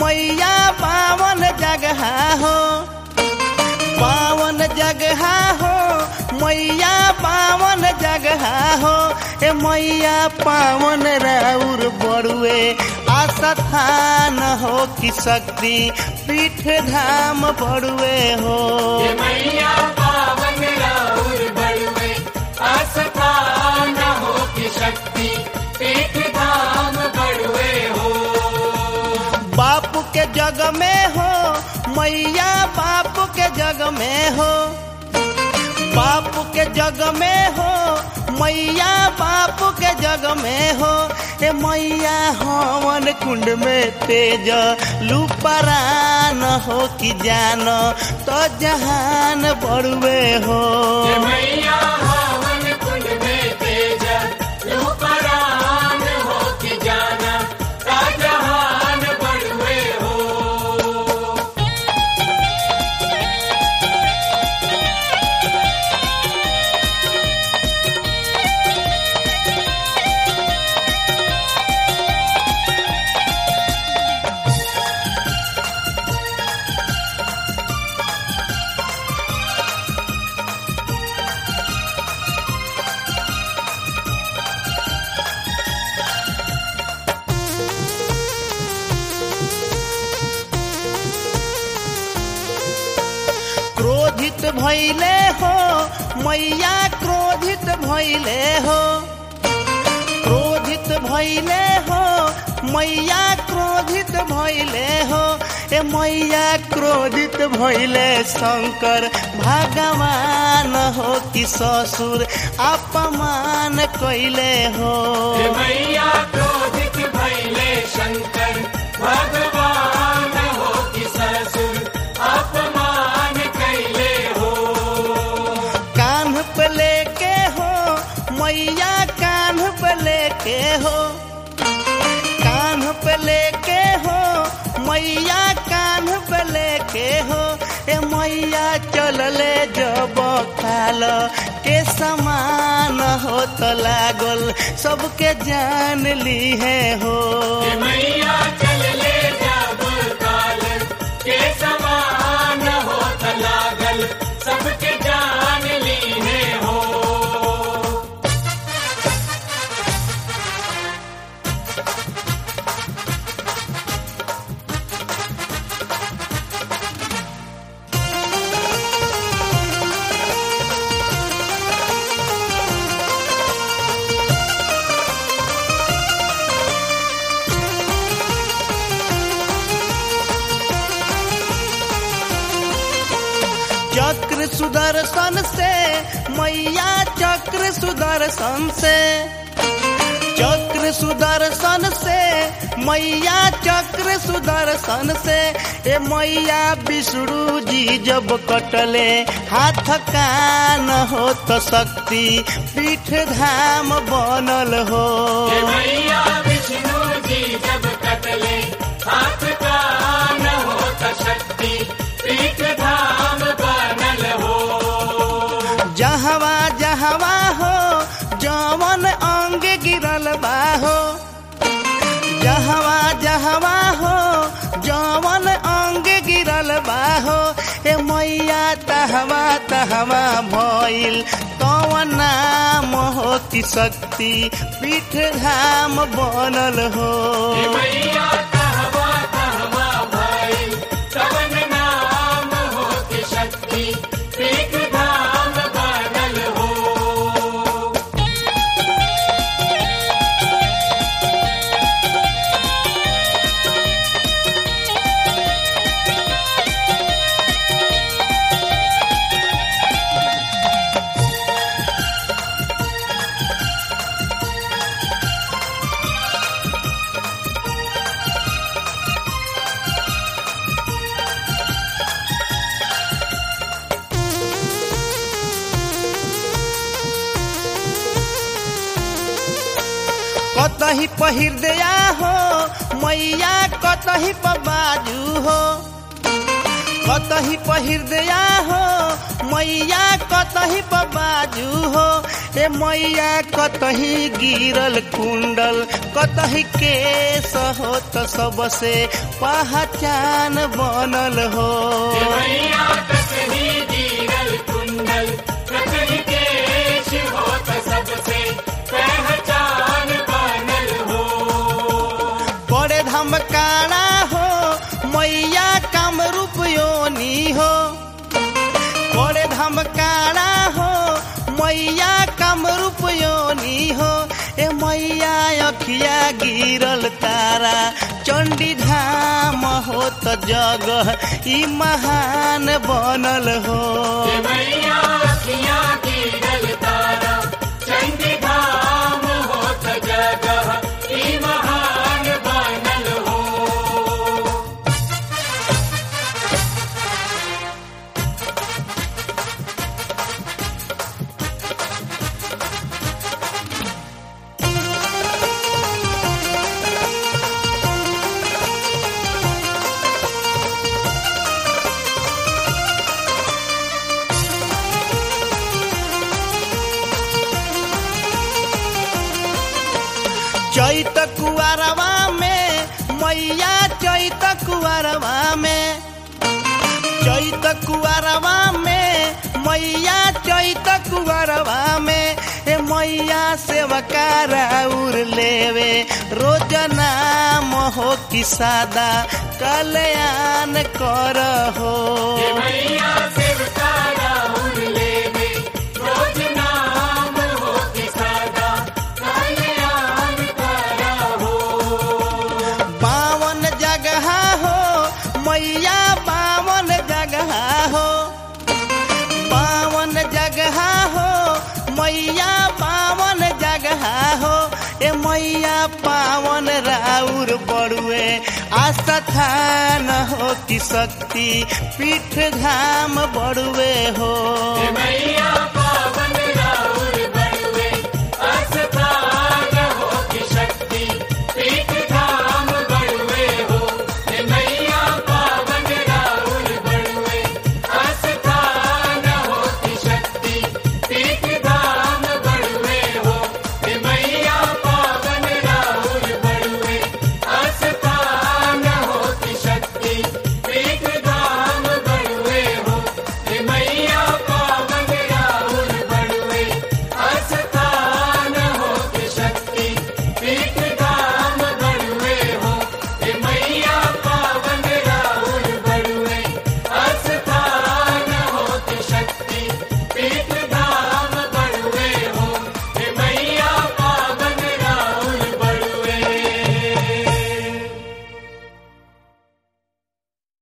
मैया पावन जगह हो, पावन जगह हो मैया पावन जगह हो। ए मैया पावन राउर बड़ुए आस्थान हो कि शक्ति पीठ धाम बड़ुए हो। मैया पावन राउर बड़ुए आस्थान हो कि शक्ति पीठ धाम बड़ुए हो। बापू के जग में हो मैया, बापू के जग में हो, बापू के जग में हो मैया, बापू के जग में हो। ए मैया हवन कुंड में तेज लुपरान हो कि जान तो जहान बड़ुए हो। मैया हवन कुंड में तेज लुपरान हो कि जान तो जहान बड़ुए हो। क्रोधित भइले हो मैया, क्रोधित भइले हो, क्रोधित भइले हो मैया, क्रोधित भइले हो। ए मैया क्रोधित भइले शंकर भगवान हो कि ससुर अपमान कैले हो। मैया क्रोधित भइले शंकर भगवान हो कि ससुर अपमान कैले हो। कान्ह पे लेके हो मैया, कान्ह पे लेके हो, कान्ह पे लेके हो मैया, कान्ह पे लेके हो। ए मैया चलले जब काल के समान हो तो लागल सबके जान ली है हो। मैया चलले जब काल के समान हो तो लागल सबके जान लीने हो। चक्र सुदर्शन से मैया, चक्र सुदर्शन से, चक्र सुदर्शन से मैया, चक्र सुदर्शन से। ए मैया विष्णु जी जब कटले हाथ कान हो तो शक्ति पीठ धाम बनल हो। मैया विष्णु जी जब कटले हाथ कान हो तो शक्ति पीठ धाम बनल हो। जहवा जहवा हो जवन अंग गिरल बा हो, जहवा जहवा हो जवन अंग गिरल बा हो। ए मैया तहवा तहवा भइल तवन नाम हो कि शक्ति पीठ धाम बनल हो। मैया कहवा कहवा भइल तवन नाम हो कि शक्ति पीठ धाम बनल हो। कतही पहिर दिया हो मैया, कतही बाजू हो, कतही पहिर्दया हो मैया कतही बाजू हो ए मैया कतही गिरल कुंडल कतही केस हो तो सबसे पहचान बनल हो मैया कतही गिरल कुंडल कतही केश हो तो सबसे पहचान बनल हो बड़े धमकाना हो मैया कामरूप योनी हो बड़े धमकाना हो मैया कामरूप योनी हो ए मैया अखिया गिरल तारा चंडी धाम हो तो जगह ई महान बनल हो मैया अखियाँ गिरल तारा चंडी धाम हो तो जगह ई महान बनल हो चैत कुआरवा में मैया चैत कुआरवा में चैत कुआरवा में मैया चैत कुआरवा में ए मैया सेवका राउर लेवे रोज नाम हो कि सादा कल्याण कर हो मैया सेवका राउर लेवे रोज नाम हो कि सदा कल्याण करहो पावन जगह हो मैया पावन जगह हो पावन जगह हो मैया पावन जगह हो ए मैया पावन राउर बड़ुए आस्थान हो कि शक्ति पीठ धाम बड़ुए हो मैया